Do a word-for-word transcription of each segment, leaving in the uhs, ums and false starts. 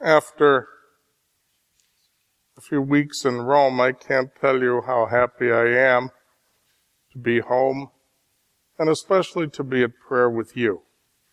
After a few weeks in Rome, I can't tell you how happy I am to be home, and especially to be at prayer with you.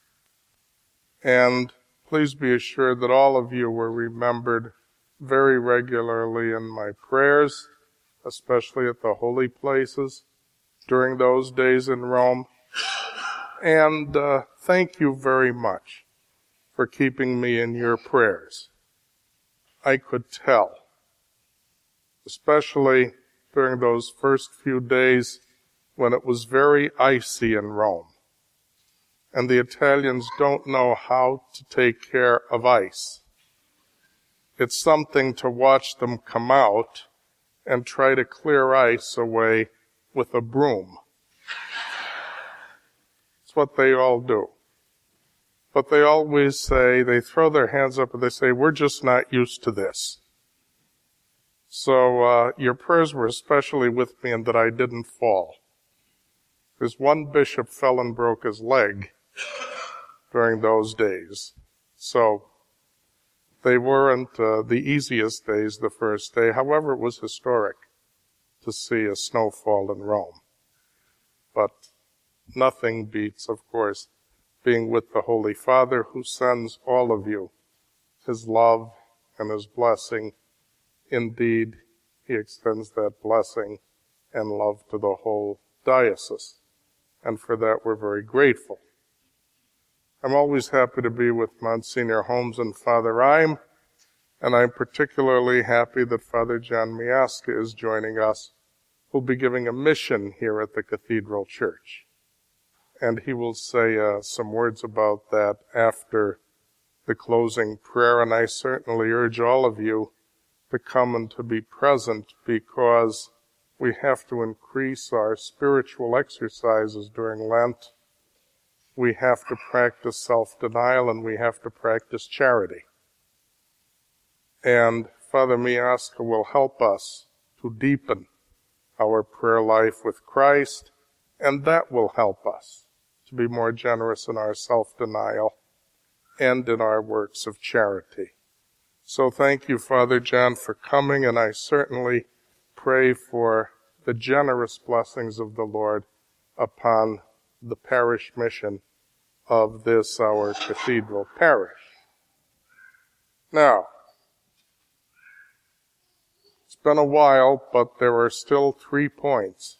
And please be assured that all of you were remembered very regularly in my prayers, especially at the holy places during those days in Rome. And uh, thank you very much for keeping me in your prayers. I could tell, especially during those first few days when it was very icy in Rome, and the Italians don't know how to take care of ice. It's something to watch them come out and try to clear ice away with a broom. It's what they all do. But they always say, they throw their hands up and they say, we're just not used to this. So uh, your prayers were especially with me in that I didn't fall. Because one bishop fell and broke his leg during those days. So they weren't uh, the easiest days the first day. However, it was historic to see a snowfall in Rome. But nothing beats, of course, being with the Holy Father, who sends all of you his love and his blessing. Indeed, he extends that blessing and love to the whole diocese. And for that, we're very grateful. I'm always happy to be with Monsignor Holmes and Father Eim, and I'm particularly happy that Father John Miaska is joining us, who'll be giving a mission here at the Cathedral Church. And he will say uh, some words about that after the closing prayer, and I certainly urge all of you to come and to be present, because we have to increase our spiritual exercises during Lent. We have to practice self-denial, and we have to practice charity. And Father Miaska will help us to deepen our prayer life with Christ, and that will help us to be more generous in our self-denial and in our works of charity. So thank you, Father John, for coming, and I certainly pray for the generous blessings of the Lord upon the parish mission of this, our cathedral parish. Now, it's been a while, but there are still three points.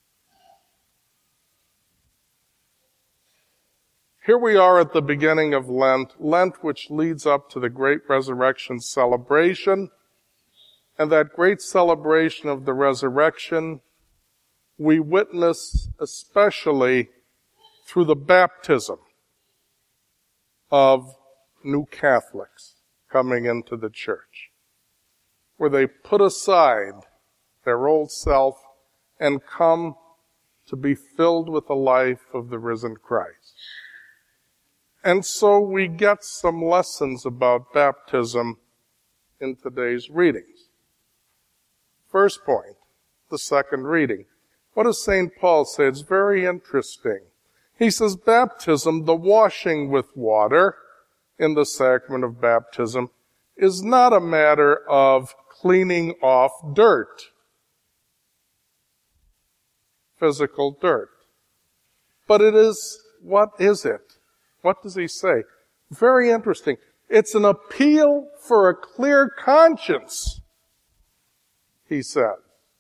Here we are at the beginning of Lent, Lent which leads up to the great resurrection celebration. And that great celebration of the resurrection we witness especially through the baptism of new Catholics coming into the church, where they put aside their old self and come to be filled with the life of the risen Christ. And so we get some lessons about baptism in today's readings. First point, the second reading. What does Saint Paul say? It's very interesting. He says baptism, the washing with water in the sacrament of baptism, is not a matter of cleaning off dirt, physical dirt. But it is, what is it? What does he say? Very interesting. It's an appeal for a clear conscience, he said.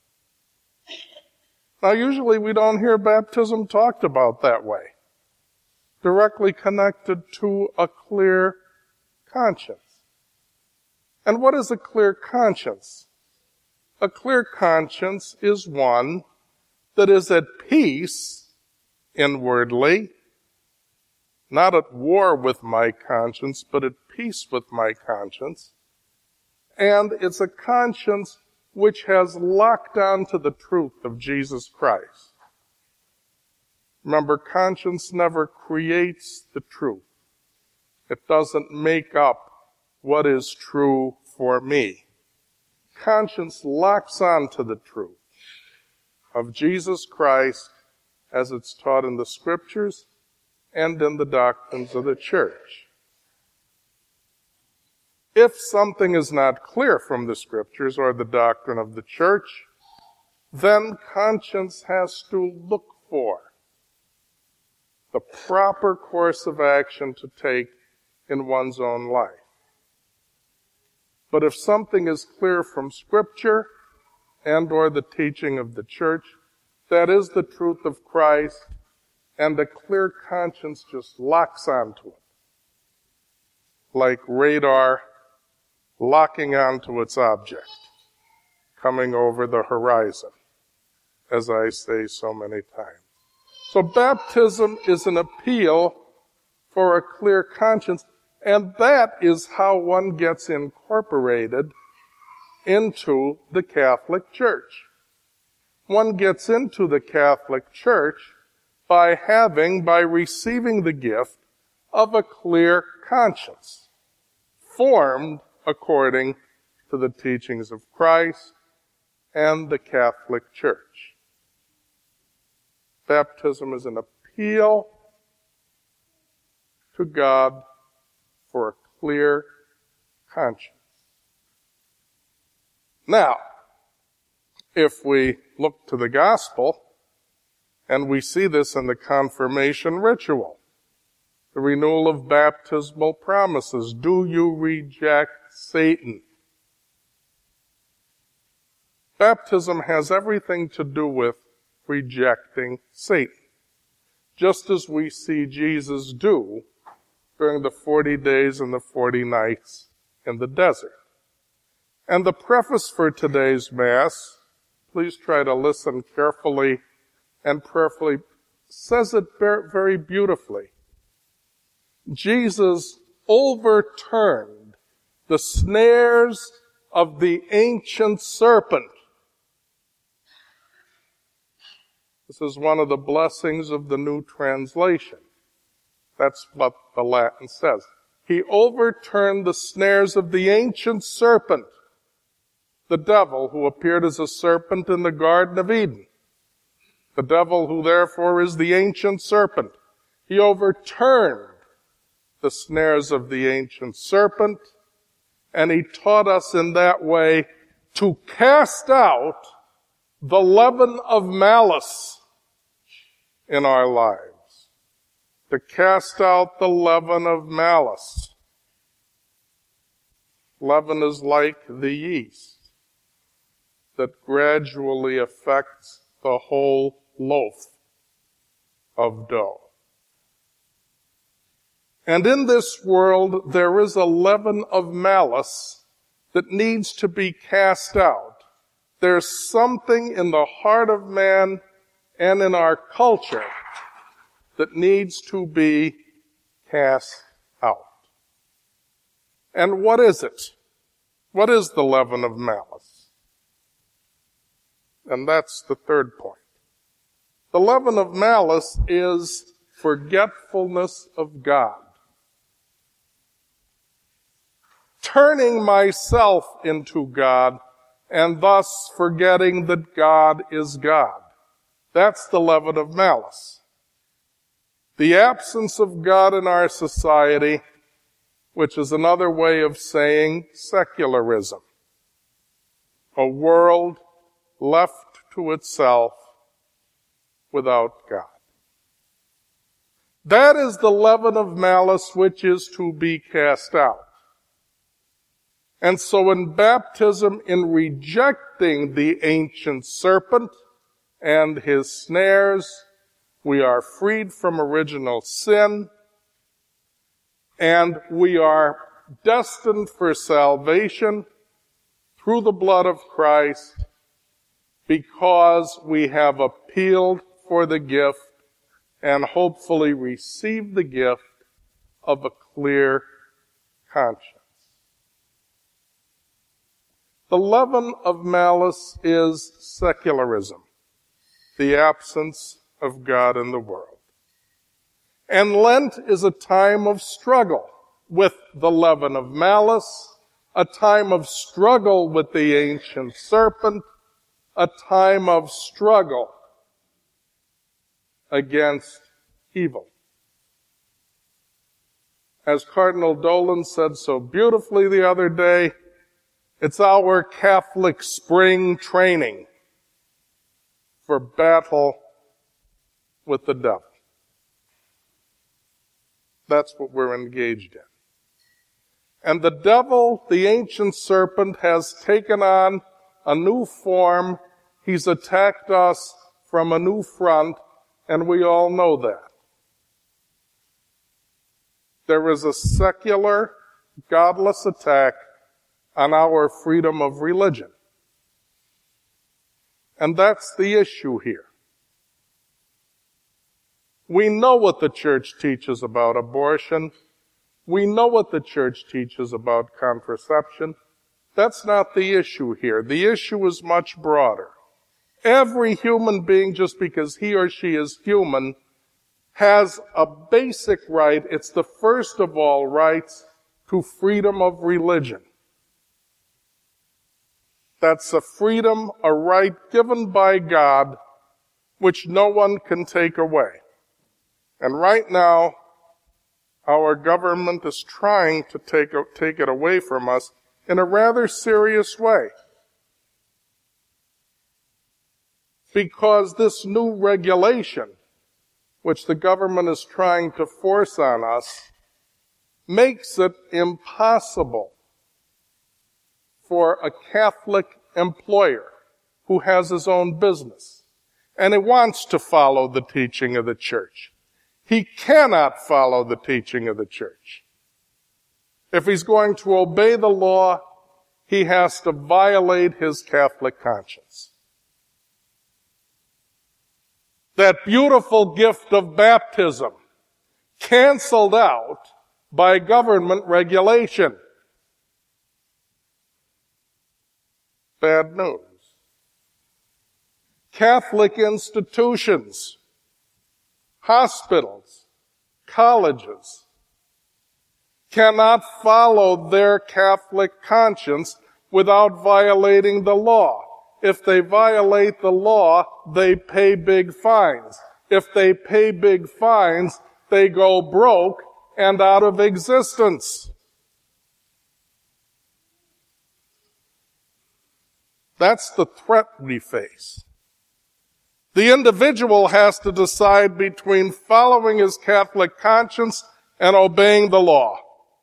Now, usually we don't hear baptism talked about that way, directly connected to a clear conscience. And what is a clear conscience? A clear conscience is one that is at peace inwardly, not at war with my conscience, but at peace with my conscience. And it's a conscience which has locked on to the truth of Jesus Christ. Remember, conscience never creates the truth. It doesn't make up what is true for me. Conscience locks on to the truth of Jesus Christ as it's taught in the Scriptures and in the doctrines of the Church. If something is not clear from the Scriptures or the doctrine of the church, then conscience has to look for the proper course of action to take in one's own life. But if something is clear from Scripture and or the teaching of the church, that is the truth of Christ, and a clear conscience just locks onto it, like radar locking onto its object, coming over the horizon, as I say so many times. So baptism is an appeal for a clear conscience, and that is how one gets incorporated into the Catholic Church. One gets into the Catholic Church by having, by receiving the gift of a clear conscience, formed according to the teachings of Christ and the Catholic Church. Baptism is an appeal to God for a clear conscience. Now, if we look to the gospel, and we see this in the confirmation ritual, the renewal of baptismal promises, do you reject Satan? Baptism has everything to do with rejecting Satan, just as we see Jesus do during the forty days and the forty nights in the desert. And the preface for today's Mass, please try to listen carefully and prayerfully, says it very beautifully. Jesus overturned the snares of the ancient serpent. This is one of the blessings of the New Translation. That's what the Latin says. He overturned the snares of the ancient serpent, the devil who appeared as a serpent in the Garden of Eden. The devil who therefore is the ancient serpent. He overturned the snares of the ancient serpent, and he taught us in that way to cast out the leaven of malice in our lives. To cast out the leaven of malice. Leaven is like the yeast that gradually affects the whole loaf of dough. And in this world, there is a leaven of malice that needs to be cast out. There's something in the heart of man and in our culture that needs to be cast out. And what is it? What is the leaven of malice? And that's the third point. The leaven of malice is forgetfulness of God. Turning myself into God and thus forgetting that God is God. That's the leaven of malice. The absence of God in our society, which is another way of saying secularism. A world left to itself without God. That is the leaven of malice which is to be cast out. And so in baptism, in rejecting the ancient serpent and his snares, we are freed from original sin, and we are destined for salvation through the blood of Christ because we have appealed for the gift and hopefully received the gift of a clear conscience. The leaven of malice is secularism, the absence of God in the world. And Lent is a time of struggle with the leaven of malice, a time of struggle with the ancient serpent, a time of struggle against evil. As Cardinal Dolan said so beautifully the other day, it's our Catholic spring training for battle with the devil. That's what we're engaged in. And the devil, the ancient serpent, has taken on a new form. He's attacked us from a new front, and we all know that. There is a secular, godless attack on our freedom of religion. And that's the issue here. We know what the church teaches about abortion. We know what the church teaches about contraception. That's not the issue here. The issue is much broader. Every human being, just because he or she is human, has a basic right. It's the first of all rights to freedom of religion. That's a freedom, a right given by God, which no one can take away. And right now, our government is trying to take, take it away from us in a rather serious way. Because this new regulation, which the government is trying to force on us, makes it impossible for a Catholic employer who has his own business and he wants to follow the teaching of the church. He cannot follow the teaching of the church. If he's going to obey the law, he has to violate his Catholic conscience. That beautiful gift of baptism, canceled out by government regulation. Bad news. Catholic institutions, hospitals, colleges cannot follow their Catholic conscience without violating the law. If they violate the law, they pay big fines. If they pay big fines, they go broke and out of existence. That's the threat we face. The individual has to decide between following his Catholic conscience and obeying the law.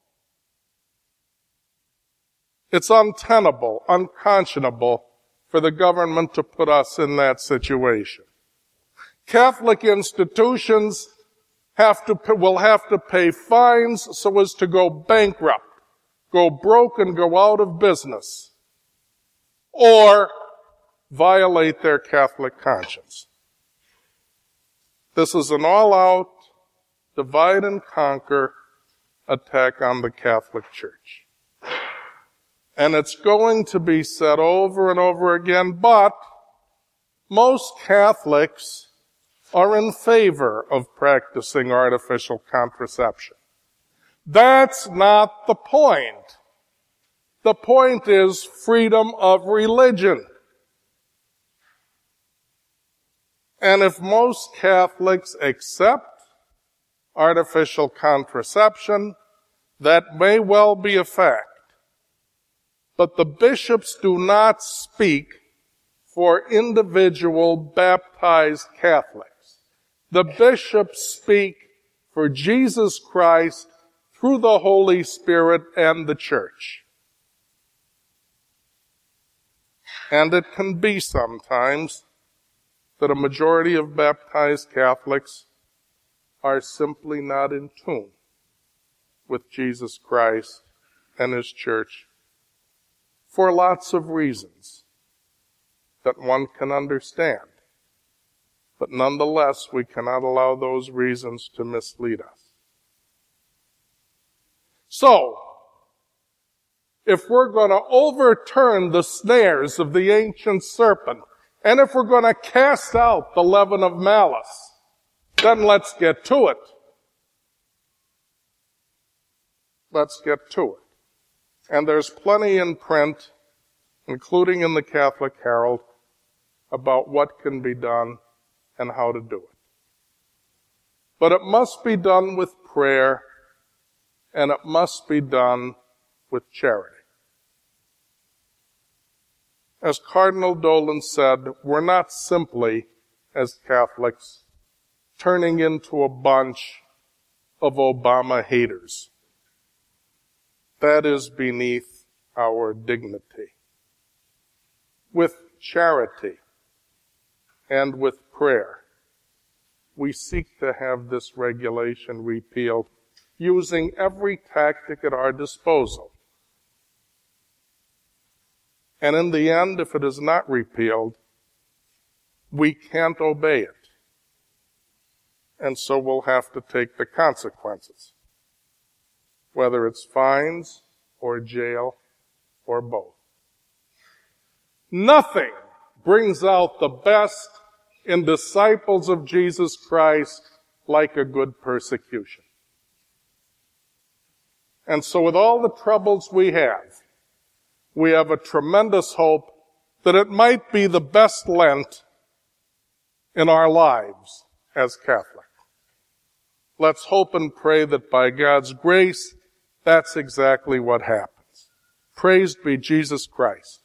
It's untenable, unconscionable for the government to put us in that situation. Catholic institutions have to, will have to pay fines so as to go bankrupt, go broke and go out of business, or violate their Catholic conscience. This is an all-out, divide and conquer attack on the Catholic Church. And it's going to be said over and over again, but most Catholics are in favor of practicing artificial contraception. That's not the point. The point is freedom of religion. And if most Catholics accept artificial contraception, that may well be a fact. But the bishops do not speak for individual baptized Catholics. The bishops speak for Jesus Christ through the Holy Spirit and the Church. And it can be sometimes that a majority of baptized Catholics are simply not in tune with Jesus Christ and His Church for lots of reasons that one can understand. But nonetheless, we cannot allow those reasons to mislead us. So, if we're going to overturn the snares of the ancient serpent, and if we're going to cast out the leaven of malice, then let's get to it. Let's get to it. And there's plenty in print, including in the Catholic Herald, about what can be done and how to do it. But it must be done with prayer and it must be done with charity. As Cardinal Dolan said, we're not simply, as Catholics, turning into a bunch of Obama haters. That is beneath our dignity. With charity and with prayer, we seek to have this regulation repealed using every tactic at our disposal. And in the end, if it is not repealed, we can't obey it. And so we'll have to take the consequences, whether it's fines or jail or both. Nothing brings out the best in disciples of Jesus Christ like a good persecution. And so with all the troubles we have, we have a tremendous hope that it might be the best Lent in our lives as Catholics. Let's hope and pray that by God's grace, that's exactly what happens. Praised be Jesus Christ.